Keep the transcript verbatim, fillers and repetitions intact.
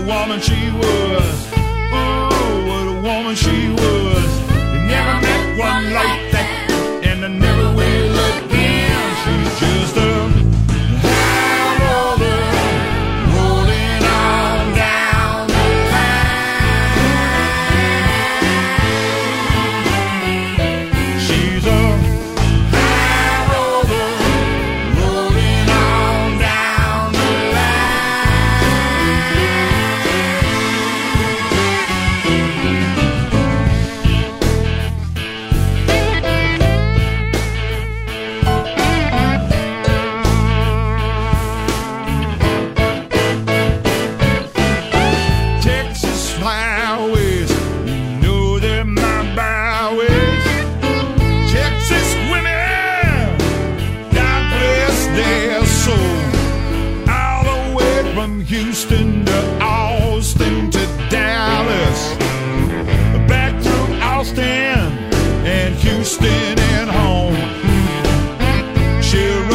a woman she was. Oh, what a woman she was. You never met one like that, and I never will again. She's just a high roller rolling on down the line. She's a high roller rolling on down the Texas highways, you know they're my byways. Texas women, God bless their soul. All the way from Houston to Austin to Dallas, back through Austin and Houston and home. She'll